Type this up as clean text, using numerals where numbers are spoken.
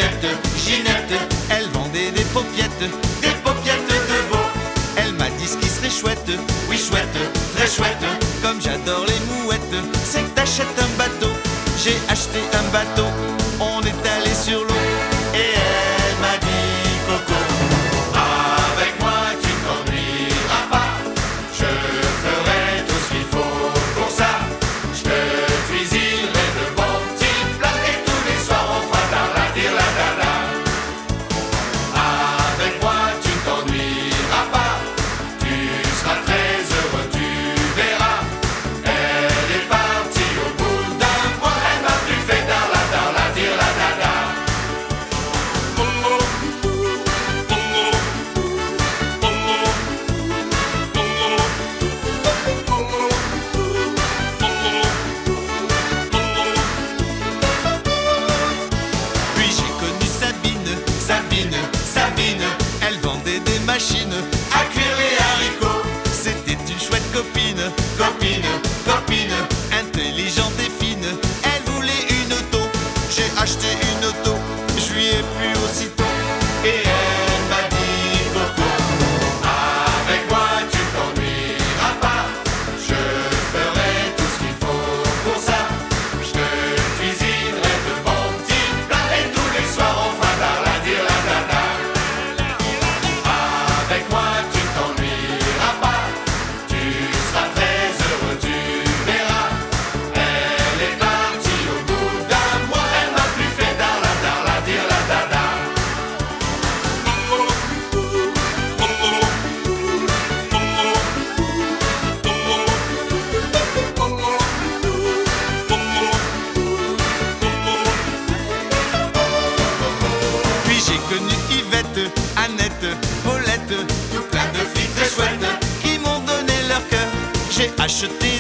Ginette, elle vendait des paupiettes de veau. Elle m'a dit ce qui serait chouette, oui chouette, très chouette. Comme j'adore les mouettes, c'est que t'achètes un bateau. J'ai acheté un bateau, on est allé sur l'eau. Et elle m'a dit Coco, avec moi tu ne t'ennuieras pas. Je ferai tout ce qu'il faut pour ça. Je te cuisinerai de bons petits plats. Et tous les soirs on fera la dire la dada. Avec moi tu ne t'ennuieras pas. Tu seras très heureux, tu verras. Elle est partie au bout d'un mois. Elle m'a plus fait dar la dire la dada. Puis j'ai connu Sabine, elle vendait des machines à cuire les haricots. C'était une chouette copine, intelligente et fine. Elle voulait une auto, j'ai acheté une auto, je lui ai plu aussitôt. Et elle m'a dit Coco, avec moi tu t'ennuieras pas. Je ferai tout ce qu'il faut pour ça. Je te cuisinerai de bons petits plats. Et tous les soirs on fera la dire la dada. Avec moi tu t'ennuieras pas. Tu seras très heureux, tu verras. Elle est partie au bout d'un mois. Elle m'a plus fait dar la dire la dada. Puis j'ai connu Yvette, Annette, Paulette, tout plein de filles très chouettes qui m'ont donné leur cœur. J'ai acheté